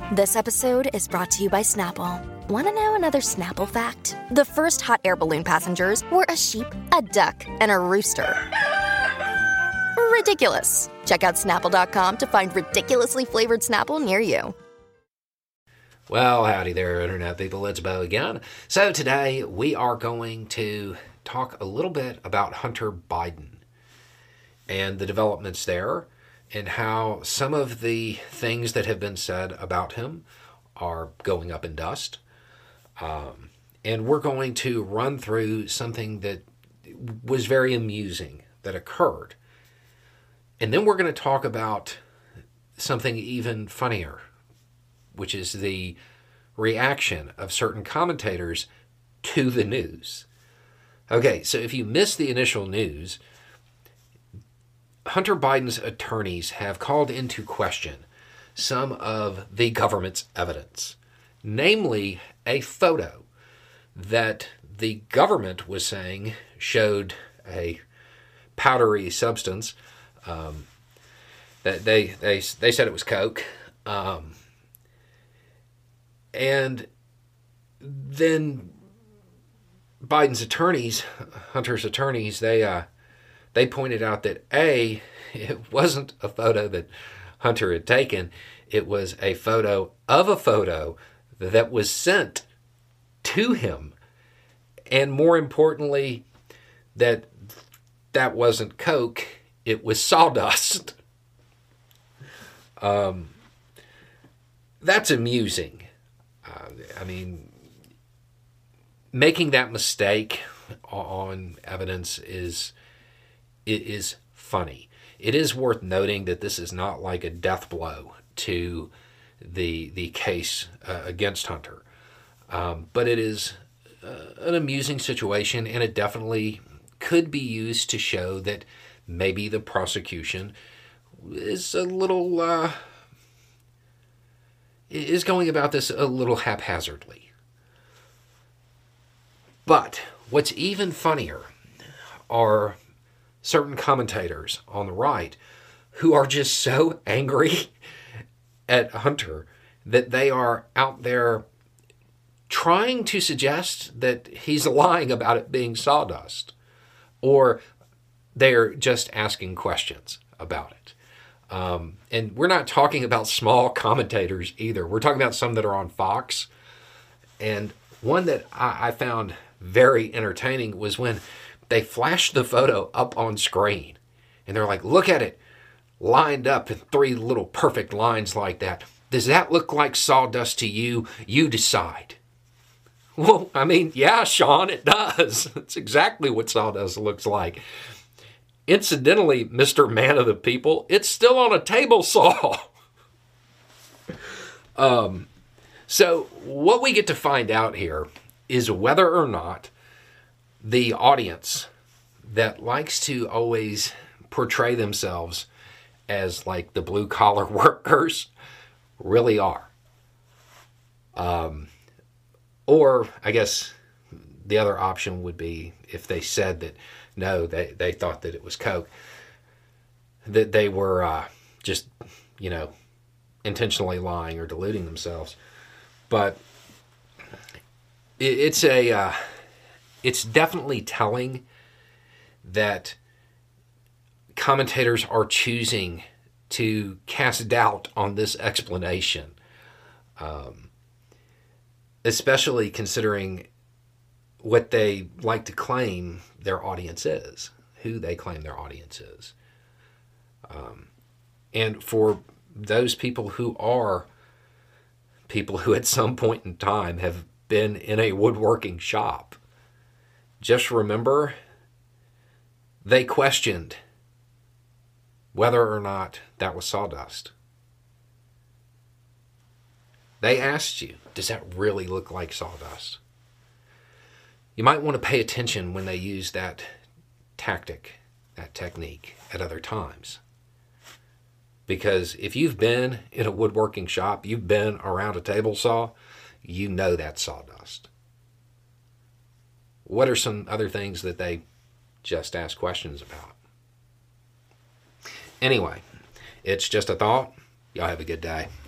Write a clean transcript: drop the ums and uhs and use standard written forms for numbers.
This episode is brought to you by Snapple. Want to know another Snapple fact? The first hot air balloon passengers were a sheep, a duck, and a rooster. Ridiculous. Check out Snapple.com to find ridiculously flavored Snapple near you. Well, howdy there, Internet people. It's Bo again. So today we are going to talk a little bit about Hunter Biden and the developments there, and how some of the things that have been said about him are going up in dust. And we're going to run through something that was very amusing that occurred. And then we're going to talk about something even funnier, which is the reaction of certain commentators to the news. Okay, so if you missed the initial news, Hunter Biden's attorneys have called into question some of the government's evidence, namely a photo that the government was saying showed a powdery substance. That they said it was coke, and then Biden's attorneys, Hunter's attorneys, they pointed out that it wasn't a photo that Hunter had taken. It was a photo of a photo that was sent to him. And more importantly, that wasn't coke, it was sawdust. That's amusing. Making that mistake on evidence is funny. It is worth noting that this is not like a death blow to the case against Hunter. But it is an amusing situation, and it definitely could be used to show that maybe the prosecution is a little, is going about this a little haphazardly. But what's even funnier are certain commentators on the right who are just so angry at Hunter that they are out there trying to suggest that he's lying about it being sawdust, or they're just asking questions about it. And we're not talking about small commentators either. We're talking about some that are on Fox. And one that I found very entertaining was when they flashed the photo up on screen. And they're like, look at it, lined up in three little perfect lines like that. Does that look like sawdust to you? You decide. Well, yeah, Sean, it does. It's exactly what sawdust looks like. Incidentally, Mr. Man of the People, it's still on a table saw. So what we get to find out here is whether or not the audience that likes to always portray themselves as like the blue collar workers really are. Or I guess the other option would be if they said that no, they thought that it was coke, that they were just, intentionally lying or deluding themselves. But it's definitely telling that commentators are choosing to cast doubt on this explanation, especially considering what they like to claim their audience is, who they claim their audience is. And for those people who are people who at some point in time have been in a woodworking shop, just remember they questioned whether or not that was sawdust. They asked you, does that really look like sawdust? You might want to pay attention when they use that tactic, that technique at other times. Because if you've been in a woodworking shop, you've been around a table saw, you know that's sawdust. What are some other things that they just ask questions about? Anyway, it's just a thought. Y'all have a good day.